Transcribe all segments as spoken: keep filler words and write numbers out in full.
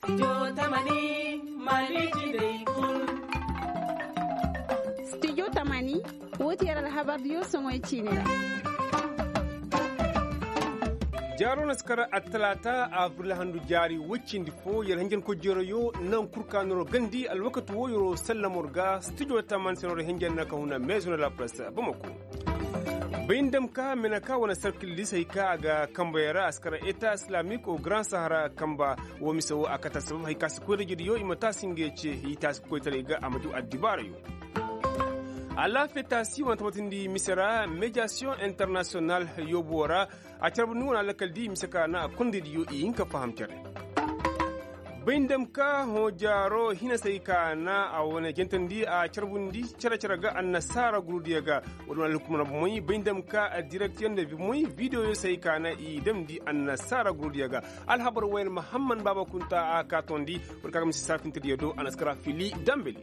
Studio Tamani Maliki dai kul. Studio Tamani wotiyar alhabar dio songoy chine. jaro naskara a talata a handu jari wacin di fo yar hangen ko jero yo nan kurka noro gandi al wakatu wo yoro sallamorga studio taman senore hangen na kauna maison de la presse bamako bindam ka menaka wana circle lisai ka ga kamba yara askara eta islamic o grand sahara kamba wo misawo akata sabab hay kasu ko rigi yo imata singe ce hita ko tare ga amadu addibara yo ala fetasi wanta matindi misera mediation international yobora a charbunu na lakaldi misaka na kundi yo inka fahamtere bindam ka ho jaro hina sai ka na a wani gentandi a charbundi chara chara ga annasara gurudiya ga wadon alkumna moyi bindam ka a direction da moyi video sai ka na idam di annasara gurudiya ga alhabar wayar muhammad baba kunta a katondi burka gamsi safin tidiyo anaskara fili dambeli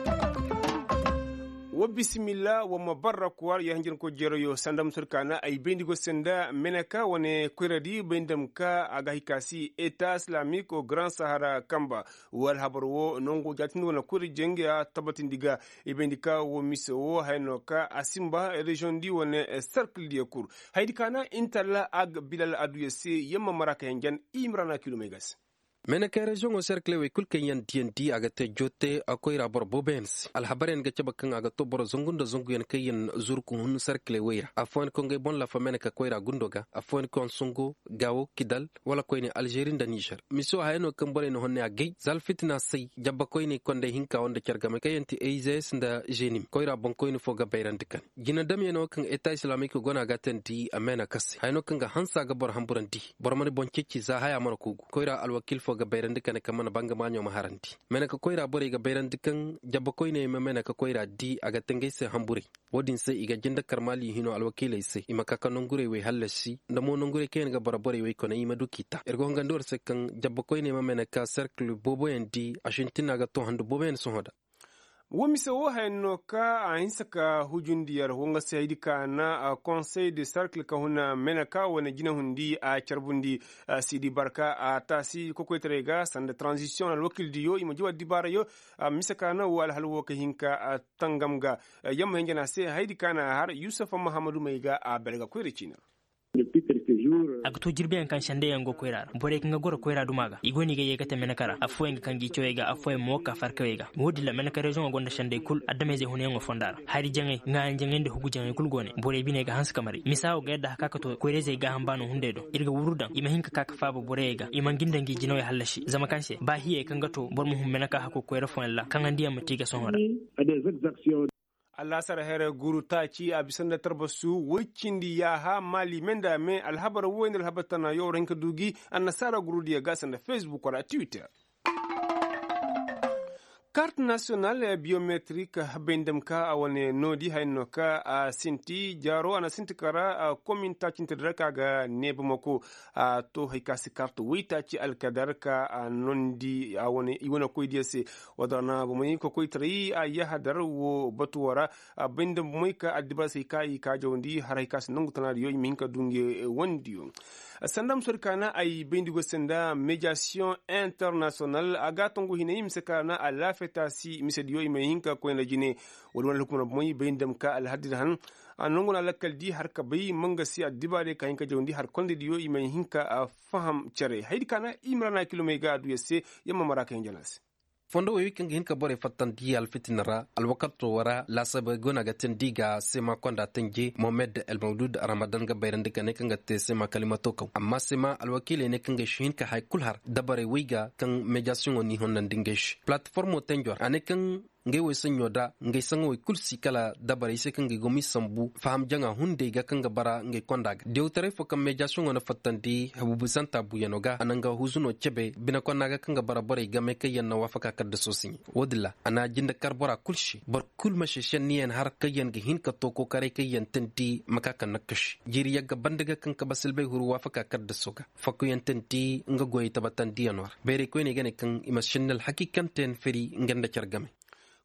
wa bismillah wa mabarak war ya hanjin ko jero yo sandam surkana ay bendigo senda menaka wane kuradi bendam ka aga hikasi eta islamique au grand sahara kamba wal habarwo nongo jatin wala kuri jenge ya tabatin diga e bendika wo miso haynoka asimba region di wane cercle di kur haydikana intalla ag bilal aduyese yamma maraka hanjan imrana kilomegas menaka region o cercle we kulken yan D N D aga te jote akoy rabor bobens al habaren ga cabakan aga to boro zungunda zungu yan kayen zurku hun cercle we afon ko ngay bon la fa menaka koy ra gundoga afon ko sungu gawo kidal wala koy ni algerie da niger miso hayno kan bore no honne agay zal fitna sey jabba koy ni konde hinka wonde cergame kayanti azes nda jenim koy ra bon koy ni foga bayrandikan gina dam yeno kan eta islamique gona ga tenti amena kas hayno kan ga hansa ga bor hamburandi bor mani bon cecci za haya mara kugu koy ra alwakil ga bayran dikan kamana banga manyo maharanti mena ka koira bore ga bayran dikan jabba koyne mena ka koira di aga tengese hamburi wodin sai iga jinda karmali hino alwakile sai imaka kanongure we halashi ndamo nongure ken ga bara bore we kona ima dukita ergo ngandor se kan jabba koyne mena ka cercle bobo endi ashintina ga to handu boben so hoda womise wo hayno ka a hinsaka hujundiyar wonga sayidika na a conseil de cercle ka huna menaka wana gina hundi a charbundi sidi barka a tasi koko terega sanda transition al wakil diyo imajiwa dibara yo misaka na wal halwo ka hinka a tangamga yamma hingana se hayidika na har yusufa muhammadu maiga a belga kwiricina agto jirbe kan shande yango koirar bore kinga goro koira dumaga igoni ga yegata menakara afo nga kangi choyega afo mo ka farka wega wodi la menakara region gonda shande kul adame je hunengo fondara hari jange nga jangende hugu jange kul gone bore bine ga hans kamari misawo ga yadda haka to koire je ga hambano hunde do irga wurudan ima hinka kaka fabo bore ga ima gindangi jinoy halashi zama kanse ba hiye kanga to bor mu menaka hako koira fonla kanga ndiya mutiga sonora Allah sara here guru ta ci a bisan da tarbasu wikindi ya ha mali menda me alhabar woyin alhabatana yau ranka dugi an nasara guru diya gasan da Facebook or Twitter. Carte nationale biométrique bendemka a wane nodi hainoka a sinti jaro ana sinti kara a komin ta cinta draka ga nebamako a to haikasi carte wita ci alkadarka a nondi a wane iwana koy diase wadana bumuni ko koy tri a ya hadar wo batuwara a bendem moyka adiba sai kai ka jawndi har haikasi nungu tanar yoy minka dunge wondiyo sandam surkana ay bendigo senda médiation internationale aga tongu hinayim sekana ala fetasi misediyo imayinka ko na jine wodon lukuna moy bendam ka al hadid han anongona lakal di har ka bay manga si adibare ka hinka jondi har konde diyo imayinka faham chere haydi kana imrana kilomega du yesse yamma maraka hinjanas fondo we weekend hinka bore fatan di al fitnara al waqtu wara la sabe gona gaten diga sema konda tenje Mohamed El Maudud Ramadan ga bayran dika ne kanga te sema kalimato ko amma sema al wakile ne kanga shin ka hay kulhar dabare wiga kan mediation ni honan dingesh platform tenjor ane kan ngai we sanyo da ngai sango kulsi kala dabare se kan gomi sambu faham janga hunde ga kan bara ngai konda de utare fo kan mediation ona fatandi habubu santa buyanoga ananga huzuno chebe bina konna ga kan bara bare ga me kayan na wafaka kadda sosin wodilla ana jinda karbora kulshi bar kul mashishan niyan har kayan ga hinka to ko kare kayan tanti makaka nakash jiri yaga bandaga kan ka basil bai huru wafaka kadda soga fakku yan tanti nga goyi tabatan diyanwar bere ko ne gane kan imashinal hakikan ten feri nganda chargame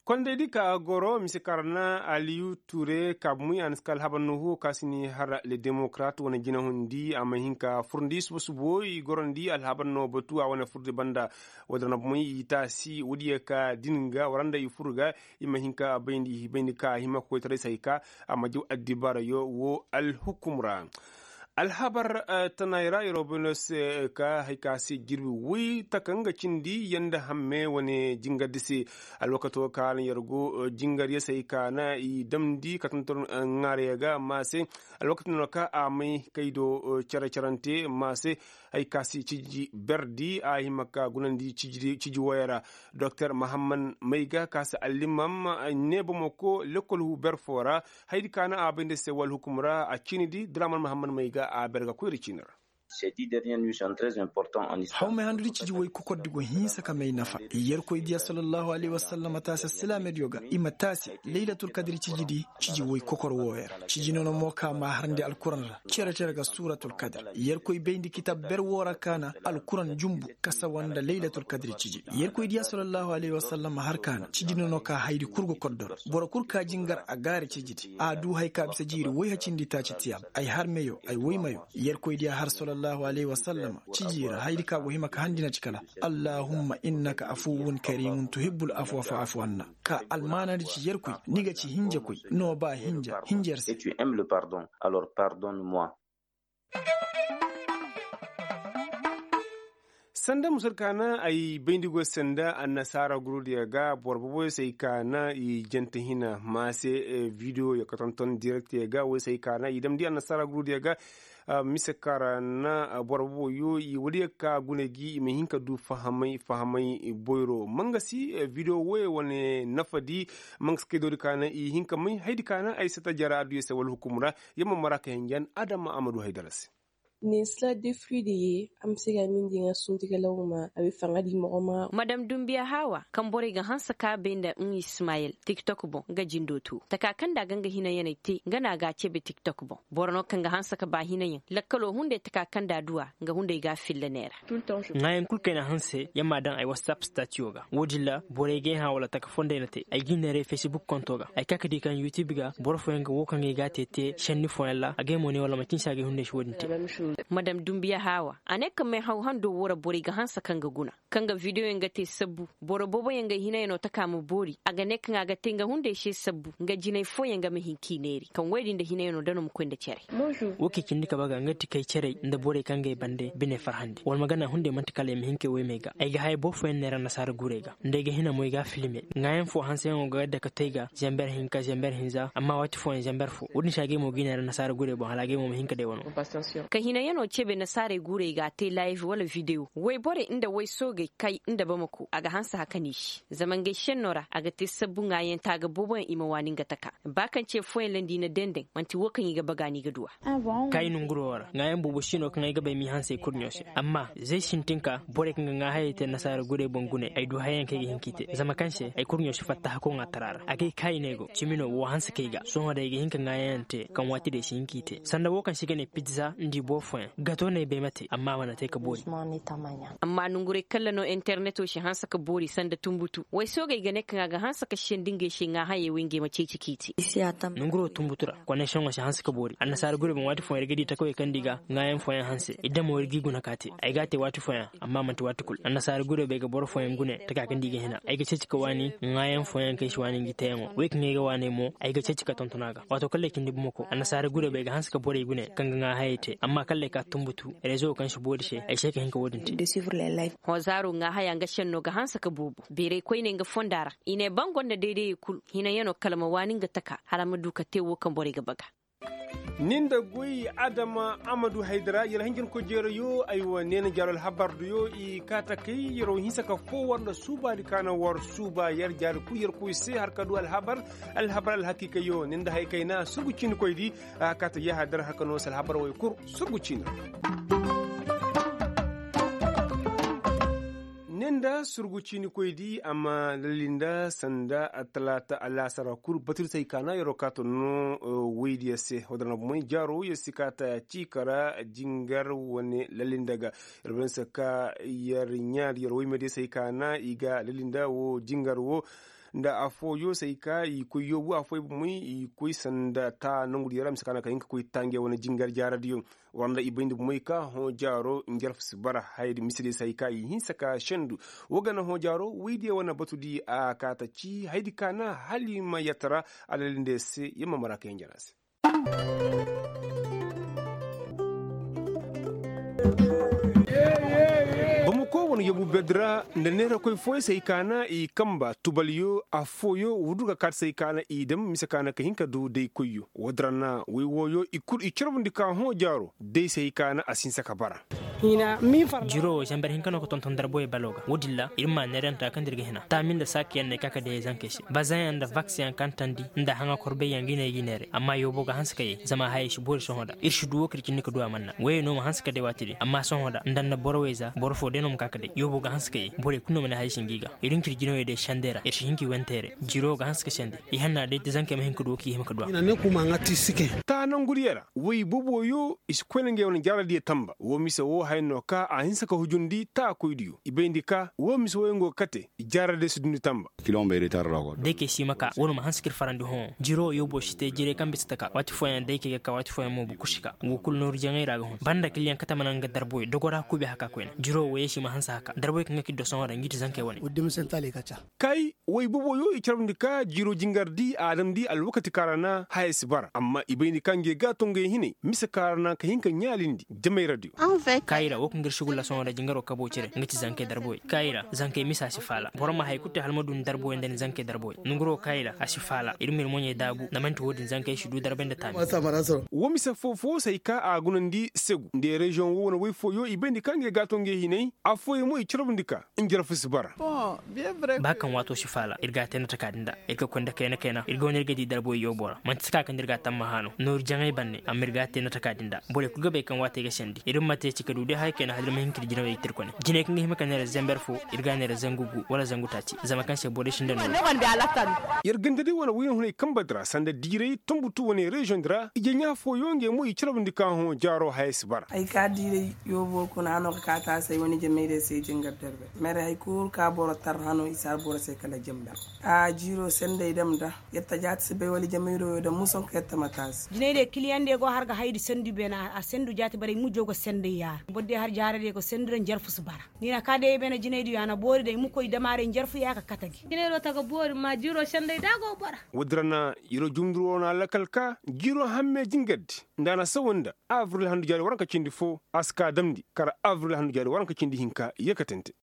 konde di ka goro misikarna Aliou Touré kabmu anskal habannuhu kasini har le démocrate wona jina hundi amahinka furndi subo subo i gorondi al habanno batu wana furde banda wadana muy ita si wodiye ka dinga waranda i furga imahinka bayndi bayndi ka hima ko tare sayka amaju addibara yo wo al hukumra alhabar uh, tanaira eurobenos uh, ka haika si girbi wi takanga cindi yanda hamme wani jinga disi alwakato ka lan yargo uh, jingar ya sai ka na i damdi katantor uh, ngare ga mase alwakato no ka amai kaido uh, chara charante mase haika si ciji berdi a himaka gunandi ciji ciji wayara dr Muhammad Maiga kasa alimam uh, nebo moko lekol hu berfora haidi kana abende se wal hukumra a cinidi draman Muhammad Maiga a berga kuirichinar Ces dix dernières nuits sont très importantes en Islam. Hawme handuri ciji way ko koddi go hinsa kamay nafa. Yer ko idiya sallallahu alaihi wasallam ta sallallahu yoga ima tasi lailatul qadri ciji di ciji way kokor woyer. Ciji nono moka ma harande alquran la. Cere cere ga suratul qadr. Yer ko bendi kitab ber wora kana alquran jumbu kasa wanda lailatul qadri ciji. Yer ko idiya sallallahu alaihi wasallam har kana ciji nono ka haydi kurgo koddor. Bora kurka jingar a gare ciji. A du hay ka bisa jiri way hacindi ta citiyam. Ay har meyo ay way mayo. Yer ko idiya har sallallahu sallallahu alaihi wasallam cijira haydika bo hima ka handina cikala allahumma innaka afuwun karimun tuhibbul afwa fa'fu anna ka almana ci yerkuy niga ci hinje kuy no ba hinja hinjerse et tu aimes le pardon alors pardonne-moi. sanda musulkana ay bendigo sanda an nasara gurudiya ga borbo sai kana i jente hina mase e video ya katanton direct ya ga we sai kana idam di an nasara gurudiya ga uh, misekara na uh, borbo yo i wadiya ka gunegi me hinka du fahamai fahamai boyro mangasi uh, video we wone nafadi mangske do kana i hinka mai haidi kana ay sata jara du yesa wal hukumra yamma maraka henjan adama amadu haidarasi nin sila defri de ye an be se ka min di n ka suntigɛlaw ma a be fanga di mɔgɔ ma madam dumbiya hawa kan bore ga hansa ka benda n ismail tiktok bon ga jindo tu ta ka kan da ganga hina yana te gana ga ce be tiktok bon borno kan ga hansa ka ba hina yin lakkalo hunde ta ka kan da duwa ga hunde ga filla nera ngayen kulke na hanse yamma dan ai whatsapp statue ga wodilla bore ge ha wala ta ka fonde na te ai ginere facebook konto ga ai kaka di kan youtube ga borfo nga wokan ga tete shenni fo yalla age mo ne wala makin shage hunde shi wodinte madam dumbiya hawa ane kan mai hau hando wora bori ga hansa kan ga guna kan ga video yanga te sabbu boro bobo yanga hina yano ta kama bori aga ne kan aga tenga hunde she sabbu nga jinai fo yanga me hinki neri kan wedin da hina yano dano mu kwenda cere woki kindi ka baga ngati kai cere nda bore kan ga bande bine farhande wal magana hunde mantikale me hinke we mega ai ga hay bo fo en nera nasara gurega nda ga hina moy ga filme ngayen fo hansa yango ga da ka teiga jamber hinka jamber hinza amma wati fo en jamber fo woni shage mo ginera nasara gure bo halage mo hinka de wono ka hina yano cebe na sare gure ga te live wala video wai bore inda wai soge kai inda ba muku aga hansa haka ni shi zaman gaishen nora aga te sabbun ayen ta ga bobon imawanin ga taka bakan ce foyin landi na denden manti wokan yi ga bagani ga duwa kai nun gurowara ngayen bubu shino kan ga bai mi hansa kurnyoshi amma zai shintinka bore kan ga hayete na sare gure bongune ai du hayan kai hinkite zama kanse ai kurnyoshi fatta hako ngatarara akai kai nego chimino wo hansa kai ga so da ga hinkan ngayen te kan wati da shi hinkite sanda wokan shi ne pizza ndi bofon gato ne bai mate amma wana tai ka bori amma nungure kallano internet o shi hansa ka bori sanda tumbutu wai so ga gane kan ga hansa ka shin dinge shi nga haye winge mace cikiti nunguro tumbutura connection wa shi hansa ka bori annasar gure ban wati fon rigidi ta kawai kan diga ngayen fon hanse idan mo rigi guna kate ai gate wati fon amma man wati kul annasar gure bai ga bor fon gune ta ka kan diga hina ai ga cicika wani ngayen fon kai shi wani gita yango wai kan ga wani mo ai ga cicika tontonaga wato kalle kin dibu mako annasar gure bai ga hansa ka bori gune kan ga hayete amma kalle ka tumbutu rezo kan shi bodi she ai sheke hinka wodin ti hozaro nga haya nga shenno ga hansa ka bubu bere koi ne nga fondara ine bangon da daidai kul hina yano kalma wani nga taka harama duka tewo kan bore ga baga ninda goyi adama amadu haidara yala hingin ko jero yo aywa nena jaral habardu yo i kata kai yero hisa ka fo wanda suba di kana war suba yar jar ku yer ku se har kadu al habar al habar al hakika yo ninda hay kaina sugu cin koy di kata ya hadar hakano sal habar way kur sugu cin nenda surgucini koydi amma lalinda sanda atlata ala sarakur batir sai kana yoro kato no weydi yase hodana moy jaro yesikata cikara jingar woni lalinda ga yerben saka yar nyaar yoro weydi sai kana iga lalinda wo jingar wo da afoyo sai ka i kuyo bu afoy mu i kuy sanda ta nangudi yaram sakana ka inka kuy tange wona jingar jaradiyo wanda ibindi mu ka ho jaro ngerf sibara haydi misri sai ka i hin saka shandu wogana ho jaro widi wona batudi a kata ci haydi kana halima yatara alalinde se yamma maraka yanjanas bamu ko wani yabu bedra da nera koy foy sai kana i kamba tubaliyo a foyo wuduga kat sai kana i dem misa kana ka hinka do dai koyo wadrana wi woyo i kur i chirbundi ka ho jaro dai sai kana asin saka bara hina mi far jiro jambar hinka no ko ton ton darboy baloga wodilla irma nerenta kan dirga hina ta min da sakiyan ne kaka da zanke shi bazan da vaccine kan tandi nda hanga korbe yangine ginere amma yobo ga hanska yi zama haye shi bor son hoda irshu duwo kirkin ne ko do amanna waye no hanska de watiri amma son hoda ndan na borweza borfo denom kaka de yobo ga hanska yi bore kunno mana haye shingiga irin kirgino de shandera irshi hinki wentere jiro ga hanska shande i hanna de zanke mahin ko do ki himka do ina ne kuma ngati sike ta nan guriyara wai boboyo iskwelenge won jaradi tamba wo misa wo hayno ka a hinsa ka hujundi ta koydiyo ibendi ka wo miso wengo kate jarade suduni tamba kilombe retar rago deke shi maka wono ma hanskir farandi hon jiro yobo shite jire kambis taka wati foyan deke ka wati foyan mo bukushika wo kul nor jangai raga hon banda kiliyan kata mananga darboy dogora kube haka koyna jiro wo yeshi ma hansa haka darboy kan kiddo son wada ngiti zanke woni uddim sentale kacha kai wai boboyo i charbundi ka jiro jingardi adam di al wakati karana hayes bar amma ibendi kange gatonge hine misa karana ka hinka nyalindi jamai radio en fait kaira wo kungir shugula son da jingaro kabo cire ngiti zanke darboy kaira zanke misa sifala boroma hay kutte halmadun darboy den zanke darboy nungro kaira asifala irmir monye dabu na mantu wodin zanke shudu darben da tami wasa maraso wo misa fofo sai ka a gunandi segu de region wo na wai foyo ibendi kange gatonge hine afoy mo i charbundika injira fusbara bon bien vrai bakan wato sifala irga tena takadinda irga konda kena kena irga wonir gadi darboy yo bora man tsaka kan dirga tamma hano nor jangai banne amirga tena takadinda bole ku gabe kan wate ga shendi irin mate cika dude hay kena hadir mahin kirjina wai tirkone jine kan hima kan ne zamber fo irga ne zangugu wala zangutaci zama kan se bode shinda no irganda de wona wiyon hune kambadra sanda dire tumbutu woni region dra ijenya fo yonge mo i charbundika kan ho jaro hayes bar ay ka dire yobo ko nano ka ta sai woni jemede sai jingar derbe mere hay kur ka boro tar hano isar boro sai kala jemda a jiro sende dem da yetta jat se be wali jamiro da muson ka yetta matas jinede client go harga haydi sendu bena a sendu jati bare mu jogo sende yar bodde har jarade ko sendren jarfu subara nina kade bena jinede yana bori de mu koy damare jarfu yaka katagi jinede taga bori ma jiro sende dago bara wadrana yiro jumduro na lakalka jiro hamme jingad ndana sawanda avril handu jari waranka cindi fo aska damdi kara avril handu jari waranka cindi hinka yakatente